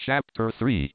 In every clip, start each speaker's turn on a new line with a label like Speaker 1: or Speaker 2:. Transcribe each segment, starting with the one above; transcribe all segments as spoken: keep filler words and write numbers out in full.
Speaker 1: Chapter three.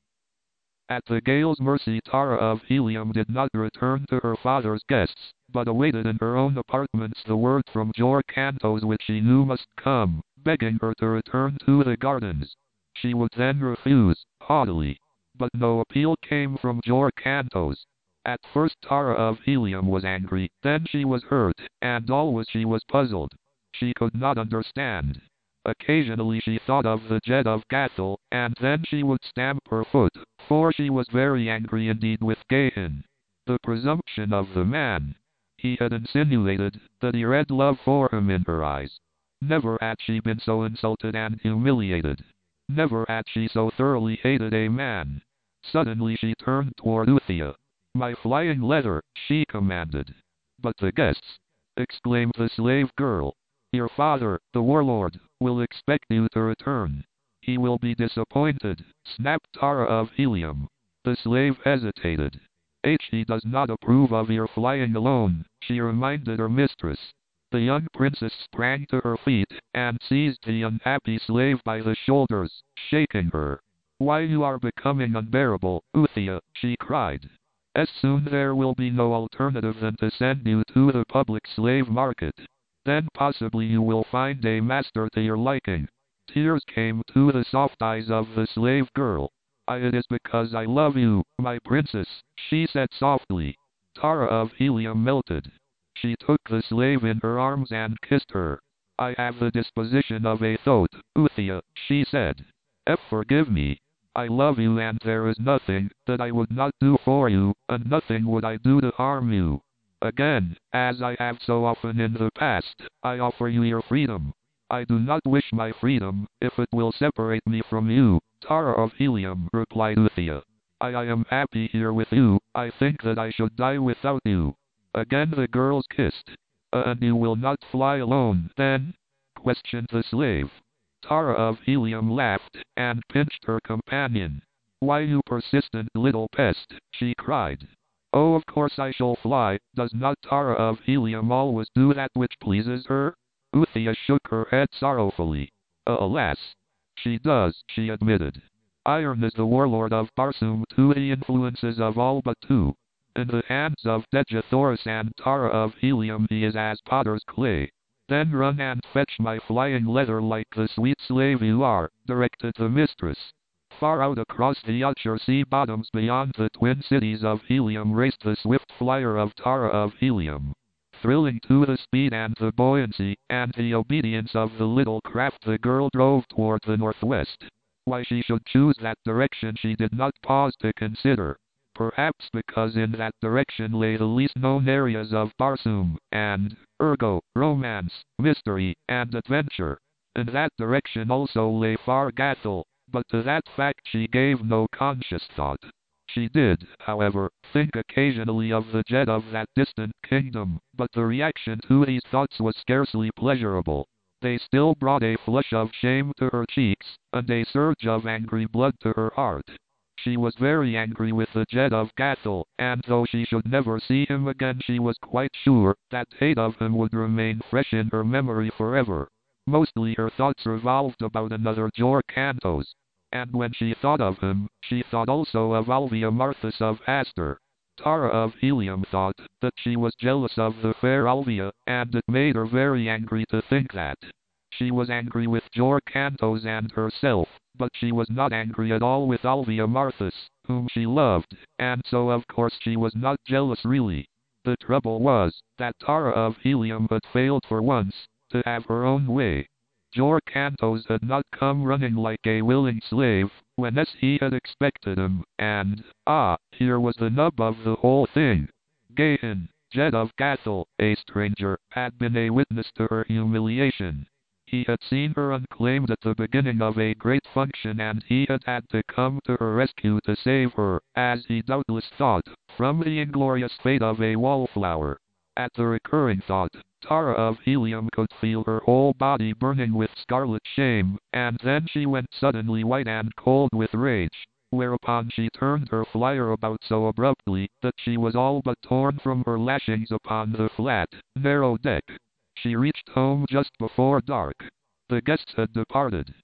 Speaker 1: At the Gale's Mercy, Tara of Helium did not return to her father's guests, but awaited in her own apartments the word from Jor Kantos which she knew must come, begging her to return to the gardens. She would then refuse, haughtily. But no appeal came from Jor Kantos. At first Tara of Helium was angry, then she was hurt, and always she was puzzled. She could not understand. Occasionally she thought of the Jed of Gathel, and then she would stamp her foot, for she was very angry indeed with Gahan. The presumption of the man. He had insinuated that he read love for him in her eyes. Never had she been so insulted and humiliated. Never had she so thoroughly hated a man. Suddenly she turned toward Uthia. "My flying letter," she commanded. "But the guests," exclaimed the slave girl. "Your father, the warlord, will expect you to return. He will be disappointed," snapped Tara of Helium. The slave hesitated. "H he does not approve of your flying alone," she reminded her mistress. The young princess sprang to her feet, and seized the unhappy slave by the shoulders, shaking her. "Why, you are becoming unbearable, Uthia," she cried. "As soon there will be no alternative than to send you to the public slave market. Then possibly you will find a master to your liking." Tears came to the soft eyes of the slave girl. I, "It is because I love you, my princess," she said softly. Tara of Helium melted. She took the slave in her arms and kissed her. "I have the disposition of a thoat, Uthia," she said. "F forgive me. I love you, and there is nothing that I would not do for you, and nothing would I do to harm you. Again, as I have so often in the past, I offer you your freedom." "I do not wish my freedom, if it will separate me from you, Tara of Helium," replied Uthia. I, "I am happy here with you. I think that I should die without you." Again the girls kissed. Uh, "And you will not fly alone, then?" questioned the slave. Tara of Helium laughed, and pinched her companion. "Why, you persistent little pest," she cried. "Oh, of course I shall fly. Does not Tara of Helium always do that which pleases her?" Uthia shook her head sorrowfully. Uh, "Alas! She does," she admitted. "Iron is the warlord of Barsoom to the influences of all but two. In the hands of Dejathoris and Tara of Helium he is as potter's clay." "Then run and fetch my flying leather like the sweet slave you are," directed the mistress. Far out across the Yacher sea bottoms beyond the twin cities of Helium raced the swift flyer of Tara of Helium. Thrilling to the speed and the buoyancy, and the obedience of the little craft, the girl drove toward the northwest. Why she should choose that direction she did not pause to consider. Perhaps because in that direction lay the least known areas of Barsoom, and, ergo, romance, mystery, and adventure. In that direction also lay Far Gathel, but to that fact she gave no conscious thought. She did, however, think occasionally of the Jed of that distant kingdom, but the reaction to these thoughts was scarcely pleasurable. They still brought a flush of shame to her cheeks, and a surge of angry blood to her heart. She was very angry with the Jed of Gathel, and though she should never see him again, she was quite sure that hate of him would remain fresh in her memory forever. Mostly her thoughts revolved about another Jor Kantos. And when she thought of him, she thought also of Alvia Marthas of Aster. Tara of Helium thought that she was jealous of the fair Alvia, and it made her very angry to think that. She was angry with Jor Kantos and herself, but she was not angry at all with Alvia Marthas, whom she loved, and so of course she was not jealous really. The trouble was that Tara of Helium had failed for once to have her own way. Jor Kantos had not come running like a willing slave, when as he had expected him, and, ah, here was the nub of the whole thing. Gahan, Jed of Gathel, a stranger, had been a witness to her humiliation. He had seen her unclaimed at the beginning of a great function, and he had had to come to her rescue to save her, as he doubtless thought, from the inglorious fate of a wallflower. At the recurring thought, Tara of Helium could feel her whole body burning with scarlet shame, and then she went suddenly white and cold with rage, whereupon she turned her flyer about so abruptly that she was all but torn from her lashings upon the flat, narrow deck. She reached home just before dark. The guests had departed.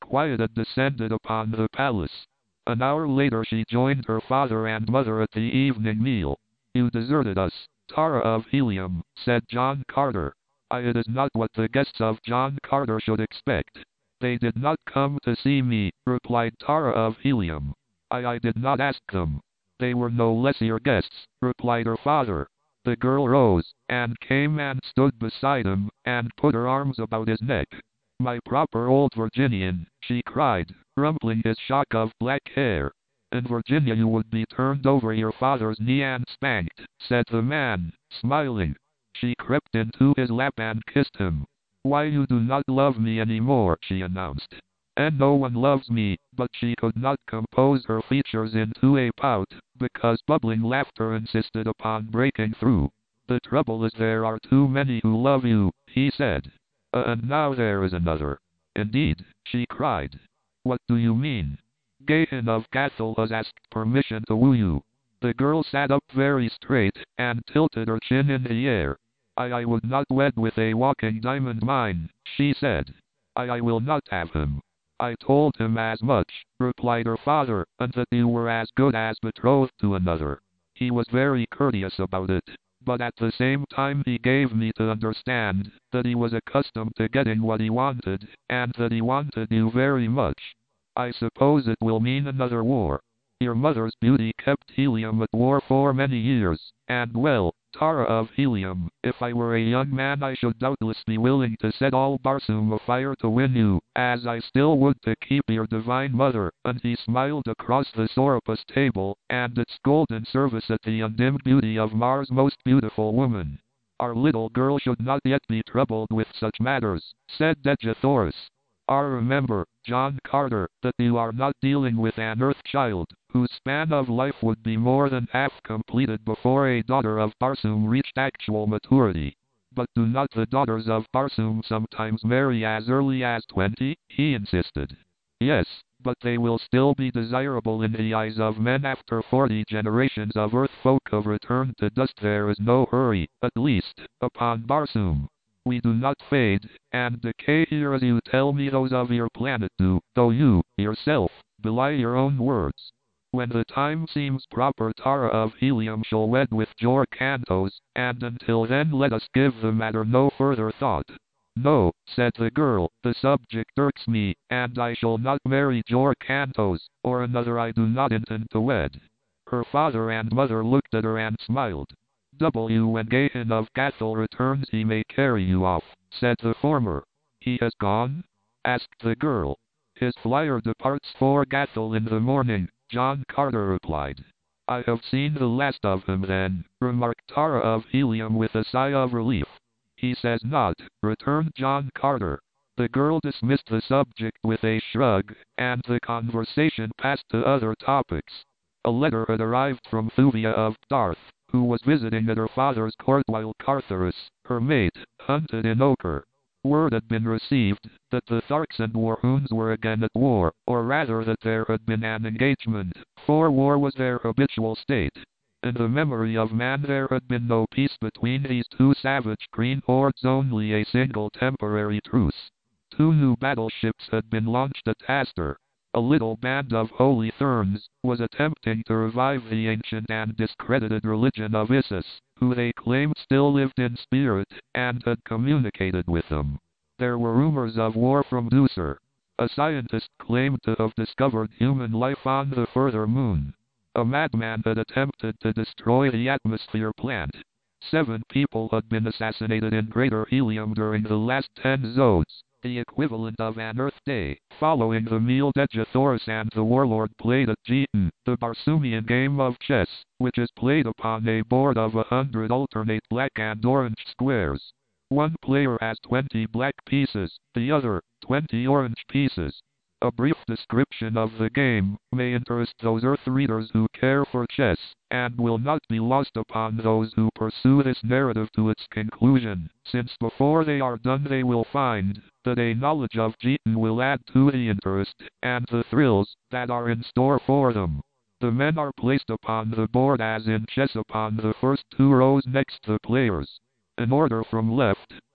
Speaker 1: disquieted descended upon the palace. An hour later she joined her father and mother at the evening meal. "You deserted us, Tara of Helium," said John Carter. "I, it is not what the guests of John Carter should expect." "They did not come to see me," replied Tara of Helium. I, I did not ask them." "They were no less your guests," replied her father. The girl rose, and came and stood beside him, and put her arms about his neck. "My proper old Virginian," she cried, rumpling his shock of black hair. "In Virginia you would be turned over your father's knee and spanked," said the man, smiling. She crept into his lap and kissed him. "Why, you do not love me any more," she announced. "And no one loves me," but she could not compose her features into a pout, because bubbling laughter insisted upon breaking through. "The trouble is there are too many who love you," he said. Uh, "and now there is another." "Indeed," she cried. "What do you mean?" "Gahan of Cathal has asked permission to woo you." The girl sat up very straight, and tilted her chin in the air. I, I would not wed with a walking diamond mine," she said. I, I will not have him." "I told him as much," replied her father, "and that you were as good as betrothed to another. He was very courteous about it, but at the same time he gave me to understand that he was accustomed to getting what he wanted, and that he wanted you very much. I suppose it will mean another war. Your mother's beauty kept Helium at war for many years, and well, Tara of Helium, if I were a young man I should doubtless be willing to set all Barsoom afire to win you, as I still would to keep your divine mother," and he smiled across the Sorapus table, and its golden service at the undimmed beauty of Mars' most beautiful woman. "Our little girl should not yet be troubled with such matters," said Dejathoris. "Ah, remember, John Carter, that you are not dealing with an Earth child, whose span of life would be more than half completed before a daughter of Barsoom reached actual maturity." "But do not the daughters of Barsoom sometimes marry as early as twenty?" he insisted. "Yes, but they will still be desirable in the eyes of men after forty generations of Earth folk have returned to dust. There is no hurry, at least, upon Barsoom. We do not fade, and decay here as you tell me those of your planet do, though you, yourself, belie your own words. When the time seems proper Tara of Helium shall wed with Jor Kantos, and until then let us give the matter no further thought." "No," said the girl, "the subject irks me, and I shall not marry Jor Kantos, or another I do not intend to wed." Her father and mother looked at her and smiled. "W when Gahan of Cathal returns he may carry you off," said the former. "He has gone?" asked the girl. "His flyer departs for Cathal in the morning," John Carter replied. "I have seen the last of him then," remarked Tara of Helium with a sigh of relief. "He says not," returned John Carter. The girl dismissed the subject with a shrug, and the conversation passed to other topics. A letter had arrived from Thuvia of Darth, who was visiting at her father's court while Cartharus, her mate, hunted in Ochre. Word had been received that the Tharks and Warhoons were again at war, or rather that there had been an engagement, for war was their habitual state. In the memory of man there had been no peace between these two savage green hordes, only a single temporary truce. Two new battleships had been launched at Astor. A little band of Holy Therns was attempting to revive the ancient and discredited religion of Isis, who they claimed still lived in spirit, and had communicated with them. There were rumors of war from Dusur. A scientist claimed to have discovered human life on the further moon. A madman had attempted to destroy the atmosphere plant. Seven people had been assassinated in Greater Helium during the last ten zodes, the equivalent of an Earth day. Following the meal, Dejathoris and the warlord played at Jeton, the Barsoomian game of chess, which is played upon a board of a hundred alternate black and orange squares. One player has twenty black pieces, the other, twenty orange pieces. A brief description of the game may interest those Earth readers who care for chess, and will not be lost upon those who pursue this narrative to its conclusion, since before they are done they will find that a knowledge of Jeton will add to the interest and the thrills that are in store for them. The men are placed upon the board as in chess upon the first two rows next the players. In order from left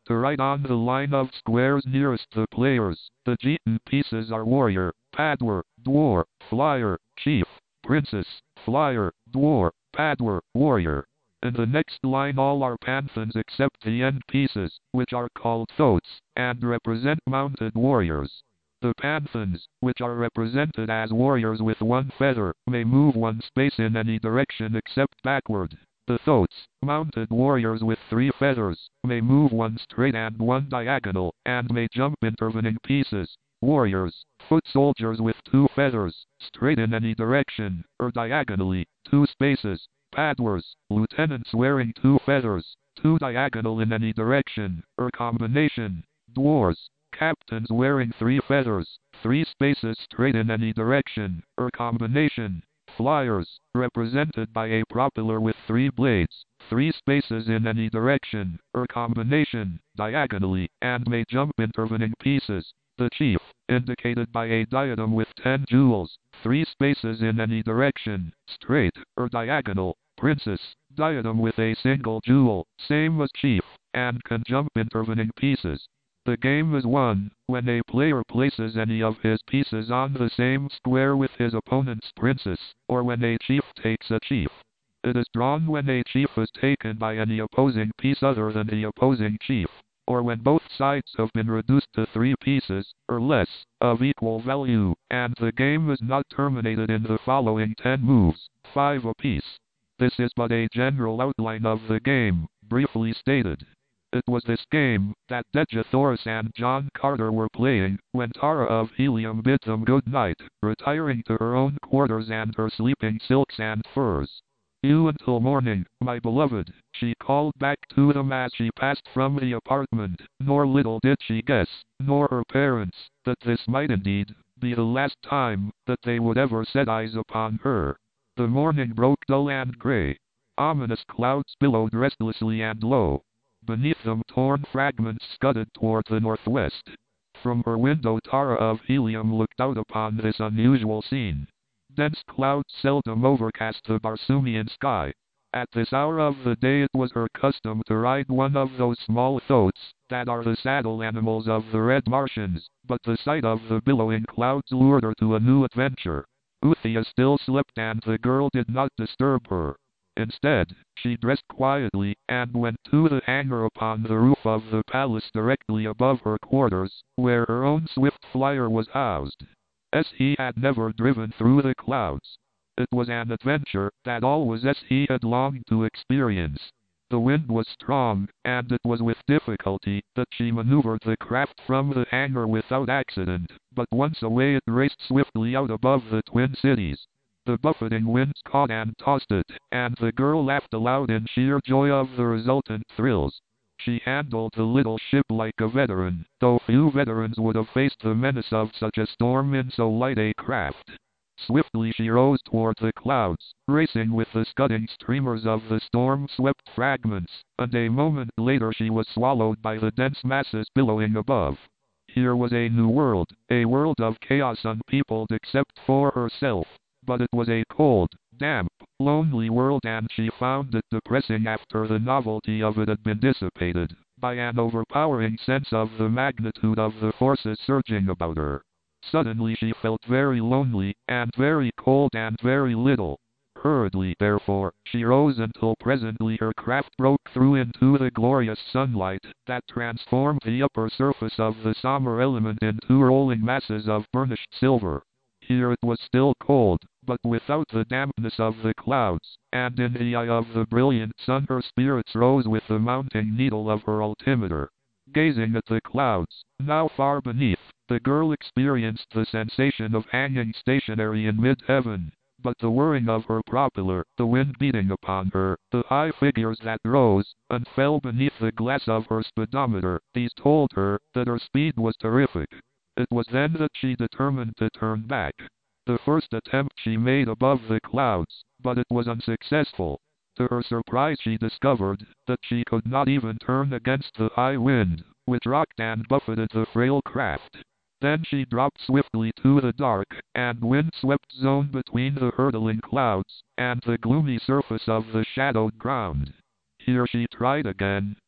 Speaker 1: To right on the line of squares nearest the players, the Jeton pieces are warrior, padwar, dwarf, flyer, chief, princess, flyer, dwarf, padwar, warrior. In the next line all are panthons except the end pieces, which are called thoats, and represent mounted warriors. The panthons, which are represented as warriors with one feather, may move one space in any direction except backward. The thoats, mounted warriors with three feathers, may move one straight and one diagonal, and may jump intervening pieces. Warriors, foot soldiers with two feathers, straight in any direction, or diagonally, two spaces. Padwars, lieutenants wearing two feathers, two diagonal in any direction, or combination. Dwarves, captains wearing three feathers, three spaces straight in any direction, or combination. Flyers, represented by a propeller with three blades, three spaces in any direction, or combination, diagonally, and may jump intervening pieces. The chief, indicated by a diadem with ten jewels, three spaces in any direction, straight, or diagonal. Princess, diadem with a single jewel, same as chief, and can jump intervening pieces. The game is won when a player places any of his pieces on the same square with his opponent's princess, or when a chief takes a chief. It is drawn when a chief is taken by any opposing piece other than the opposing chief, or when both sides have been reduced to three pieces, or less, of equal value, and the game is not terminated in the following ten moves, five apiece. This is but a general outline of the game, briefly stated. It was this game that Dejah Thoris and John Carter were playing when Tara of Helium bid them good night, retiring to her own quarters and her sleeping silks and furs. "You until morning, my beloved," she called back to them as she passed from the apartment, nor little did she guess, nor her parents, that this might indeed be the last time that they would ever set eyes upon her. The morning broke dull and grey. Ominous clouds billowed restlessly and low. Beneath them torn fragments scudded toward the northwest. From her window Tara of Helium looked out upon this unusual scene. Dense clouds seldom overcast the Barsoomian sky. At this hour of the day it was her custom to ride one of those small thoats that are the saddle animals of the Red Martians, but the sight of the billowing clouds lured her to a new adventure. Uthia still slept and the girl did not disturb her. Instead, she dressed quietly and went to the hangar upon the roof of the palace directly above her quarters, where her own swift flyer was housed. As he had never driven through the clouds. It was an adventure that always as he had longed to experience. The wind was strong, and it was with difficulty that she maneuvered the craft from the hangar without accident, but once away it raced swiftly out above the Twin Cities. The buffeting winds caught and tossed it, and the girl laughed aloud in sheer joy of the resultant thrills. She handled the little ship like a veteran, though few veterans would have faced the menace of such a storm in so light a craft. Swiftly she rose toward the clouds, racing with the scudding streamers of the storm-swept fragments, and a moment later she was swallowed by the dense masses billowing above. Here was a new world, a world of chaos unpeopled except for herself. But it was a cold, damp, lonely world and she found it depressing after the novelty of it had been dissipated by an overpowering sense of the magnitude of the forces surging about her. Suddenly she felt very lonely, and very cold and very little. Hurriedly, therefore, she rose until presently her craft broke through into the glorious sunlight that transformed the upper surface of the summer element into rolling masses of burnished silver. Here it was still cold, but without the dampness of the clouds, and in the eye of the brilliant sun her spirits rose with the mounting needle of her altimeter. Gazing at the clouds, now far beneath, the girl experienced the sensation of hanging stationary in mid-heaven. But the whirring of her propeller, the wind beating upon her, the high figures that rose and fell beneath the glass of her speedometer, these told her that her speed was terrific. It was then that she determined to turn back. The first attempt she made above the clouds, but it was unsuccessful. To her surprise she discovered that she could not even turn against the high wind, which rocked and buffeted the frail craft. Then she dropped swiftly to the dark and wind-swept zone between the hurtling clouds and the gloomy surface of the shadowed ground. Here she tried again,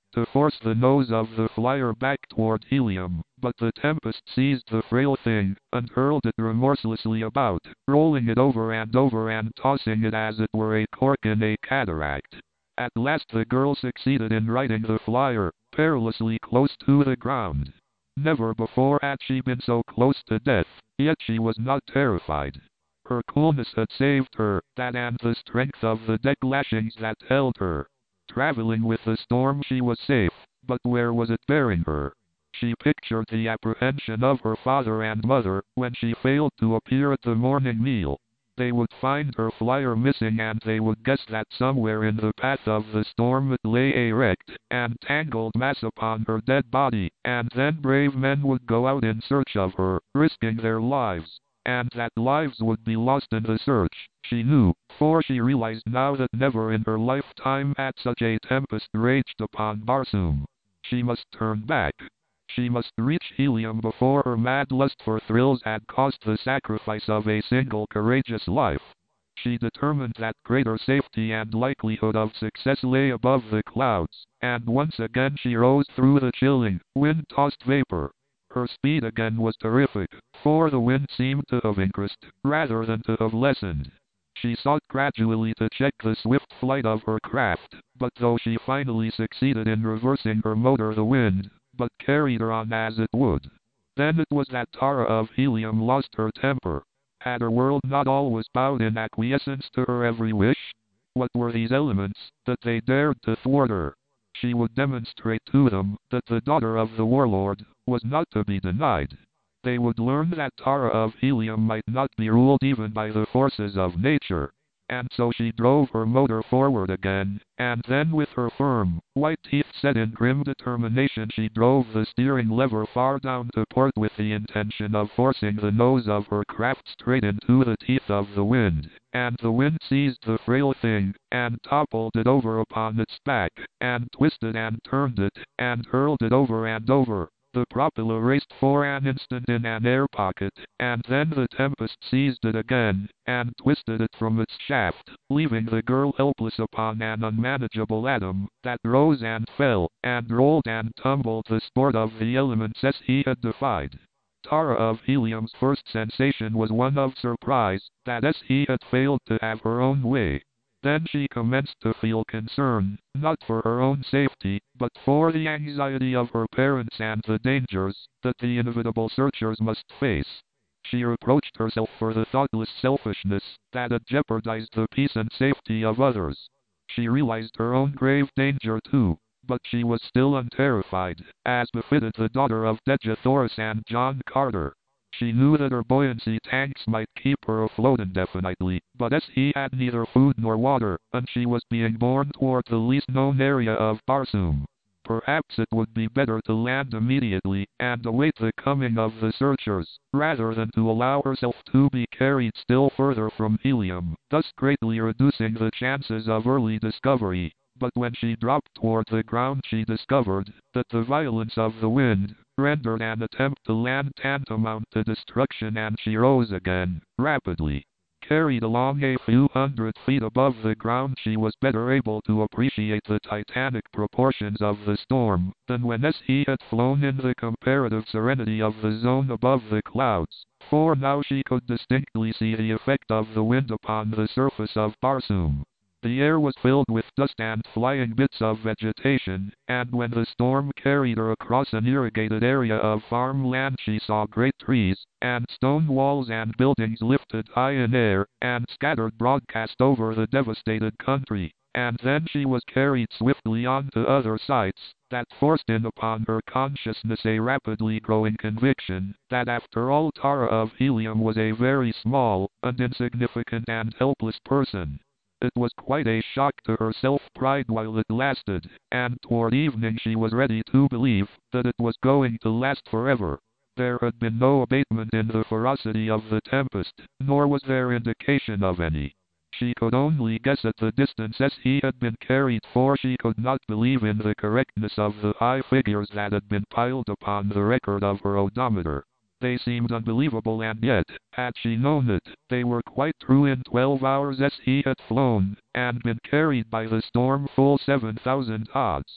Speaker 1: to force the nose of the flyer back toward helium, but the Tempest seized the frail thing and hurled it remorselessly about, rolling it over and over and tossing it as it were a cork in a cataract. At last the girl succeeded in righting the flyer, perilously close to the ground. Never before had she been so close to death, yet she was not terrified. Her coolness had saved her, that and the strength of the deck lashings that held her. Traveling with the storm she was safe, but where was it bearing her? She pictured the apprehension of her father and mother when she failed to appear at the morning meal. They would find her flyer missing and they would guess that somewhere in the path of the storm it lay a wrecked and tangled mass upon her dead body, and then brave men would go out in search of her, risking their lives. And that lives would be lost in the search, she knew, for she realized now that never in her lifetime had such a tempest raged upon Barsoom. She must turn back. She must reach helium before her mad lust for thrills had cost the sacrifice of a single courageous life. She determined that greater safety and likelihood of success lay above the clouds, and once again she rose through the chilling, wind-tossed vapor. Her speed again was terrific, for the wind seemed to have increased, rather than to have lessened. She sought gradually to check the swift flight of her craft, but though she finally succeeded in reversing her motor, the wind but carried her on as it would. Then it was that Tara of Helium lost her temper. Had her world not always bowed in acquiescence to her every wish? What were these elements, that they dared to thwart her? She would demonstrate to them that the daughter of the warlord was not to be denied. They would learn that Tara of Helium might not be ruled even by the forces of nature. And so she drove her motor forward again, and then with her firm, white teeth set in grim determination she drove the steering lever far down to port with the intention of forcing the nose of her craft straight into the teeth of the wind. And the wind seized the frail thing, and toppled it over upon its back, and twisted and turned it, and hurled it over and over. The propeller raced for an instant in an air pocket, and then the Tempest seized it again, and twisted it from its shaft, leaving the girl helpless upon an unmanageable atom, that rose and fell, and rolled and tumbled the sport of the elements as he had defied. Tara of Helium's first sensation was one of surprise, that as he had failed to have her own way. Then she commenced to feel concern, not for her own safety, but for the anxiety of her parents and the dangers that the inevitable searchers must face. She reproached herself for the thoughtless selfishness that had jeopardized the peace and safety of others. She realized her own grave danger too, but she was still unterrified, as befitted the daughter of Dedja Thoris and John Carter. She knew that her buoyancy tanks might keep her afloat indefinitely, but as he had neither food nor water, and she was being borne toward the least known area of Barsoom, perhaps it would be better to land immediately and await the coming of the searchers, rather than to allow herself to be carried still further from helium, thus greatly reducing the chances of early discovery. But when she dropped toward the ground she discovered that the violence of the wind rendered an attempt to land tantamount to destruction, and she rose again, rapidly. Carried along a few hundred feet above the ground, she was better able to appreciate the titanic proportions of the storm than when as he had flown in the comparative serenity of the zone above the clouds, for now she could distinctly see the effect of the wind upon the surface of Barsoom. The air was filled with dust and flying bits of vegetation, and when the storm carried her across an irrigated area of farmland she saw great trees, and stone walls and buildings lifted high in air, and scattered broadcast over the devastated country. And then she was carried swiftly on to other sights, that forced in upon her consciousness a rapidly growing conviction, that after all Tara of Helium was a very small, and insignificant and helpless person. It was quite a shock to her self-pride while it lasted, and toward evening she was ready to believe that it was going to last forever. There had been no abatement in the ferocity of the tempest, nor was there indication of any. She could only guess at the distance as he had been carried, for she could not believe in the correctness of the high figures that had been piled upon the record of her odometer. They seemed unbelievable, and yet, had she known it, they were quite true. In twelve hours as he had flown, and been carried by the storm full seven thousand odds.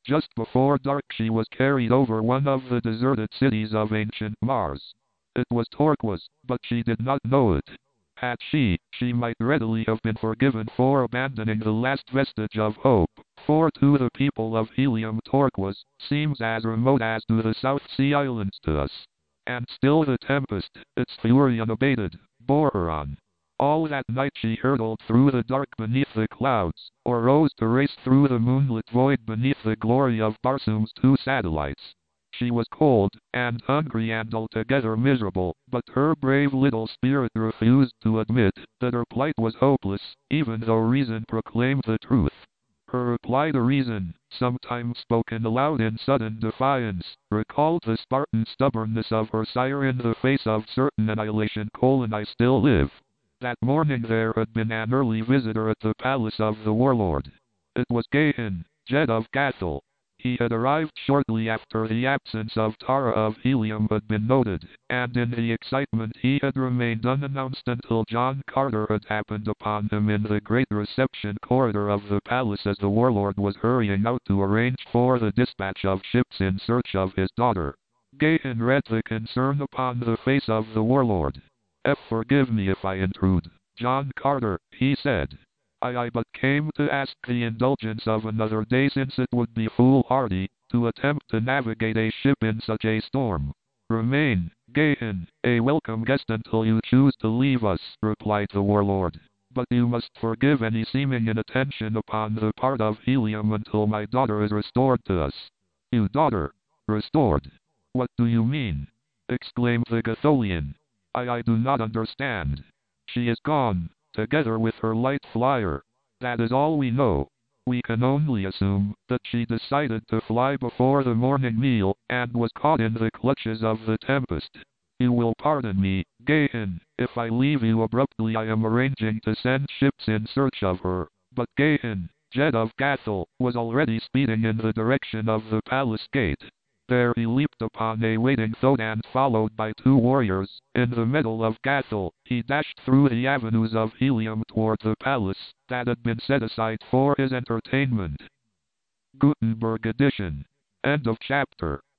Speaker 1: Just before dark she was carried over one of the deserted cities of ancient Mars. It was Torquas, but she did not know it. Had she, she might readily have been forgiven for abandoning the last vestige of hope, for to the people of Helium Torquas seems as remote as do the South Sea Islands to us. And still the tempest, its fury unabated, bore her on. All that night she hurtled through the dark beneath the clouds, or rose to race through the moonlit void beneath the glory of Barsoom's two satellites. She was cold, and hungry and altogether miserable, but her brave little spirit refused to admit that her plight was hopeless, even though reason proclaimed the truth. Her reply to reason, sometimes spoken aloud in sudden defiance, recalled the Spartan stubbornness of her sire in the face of certain annihilation. Colon, I still live. That morning there had been an early visitor at the palace of the warlord. It was Gahan, Jed of Gathel. He had arrived shortly after the absence of Tara of Helium had been noted, and in the excitement he had remained unannounced until John Carter had happened upon him in the great reception corridor of the palace as the warlord was hurrying out to arrange for the dispatch of ships in search of his daughter. Gahan read the concern upon the face of the warlord. F. Forgive me if I intrude, John Carter, he said. I, I but came to ask the indulgence of another day, since it would be foolhardy to attempt to navigate a ship in such a storm. Remain, Gahan, a welcome guest until you choose to leave us, replied the warlord. But you must forgive any seeming inattention upon the part of Helium until my daughter is restored to us. You daughter? Restored? What do you mean? Exclaimed the Gatholian. I, I do not understand. She is gone, together with her light flyer. That is all we know. We can only assume that she decided to fly before the morning meal, and was caught in the clutches of the tempest. You will pardon me, Gahan, if I leave you abruptly. I am arranging to send ships in search of her. But Gahan, Jed of Gathel, was already speeding in the direction of the palace gate. There he leaped upon a waiting Thode, and followed by two warriors, in the middle of Gathel, he dashed through the avenues of Helium toward the palace that had been set aside for his entertainment. Gutenberg edition. End of chapter.